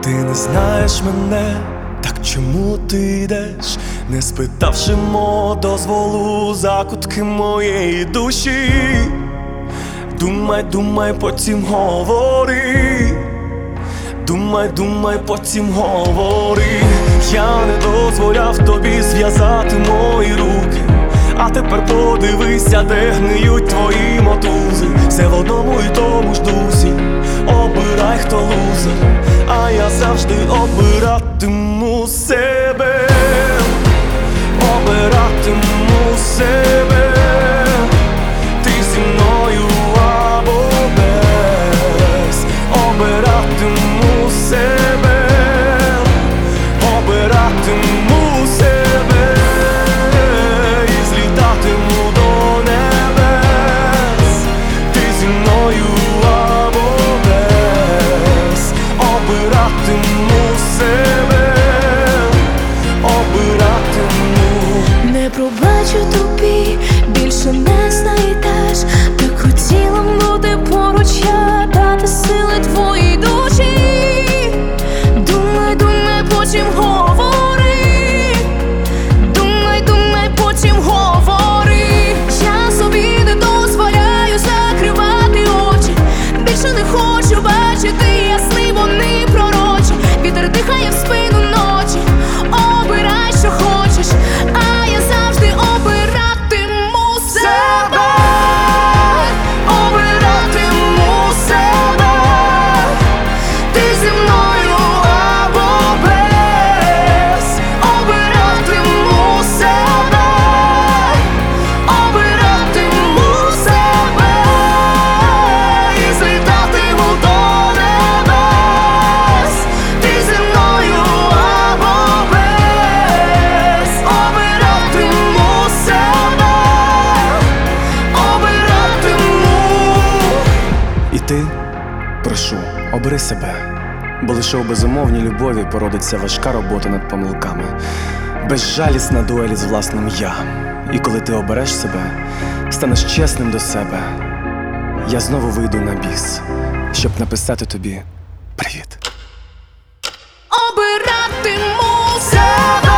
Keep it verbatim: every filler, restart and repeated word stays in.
Ти не знаєш мене, так чому ти йдеш, не спитавши мого дозволу закутки моєї душі? Думай, думай, потім говори. Думай, думай, потім говори. Я не дозволяв тобі зв'язати мої руки, а тепер подивися, де гниють твої мотузи. Все в одному і тому ж дусі. Обирай, хто лузер, а я завжди обиратиму себе. Обиратиму себе. Ти зі мною або без. Обиратиму себе. Обиратиму себе. І злітатиму до небес. Ти зі мною або без. Обиратиму себе. Обиратиму. Не пробачу тобі, більше не знайдеш. Так хотіла бути поруч я, дати сили твоїй душі. Думай, думай, потім говори. Думай, думай, потім говори. Я собі не дозволяю закривати очі. Більше не хочу бачити ясни, вони пророчі. Вітер дихає в спину ночі. Обирай, що хочеш, а я завжди обиратиму себе. Обиратиму себе. Ти зі мною або без. Обиратиму себе. Обиратиму себе. І злітатиму до небес. Ти зі мною або без. Обиратиму себе. Обиратиму. І ти, прошу, обери себе, бо лише у безумовній любові породиться важка робота над помилками, безжалісна дуель з власним я. І коли ти обереш себе, станеш чесним до себе, я знову вийду на біс, щоб написати тобі привіт. Обиратиму себе.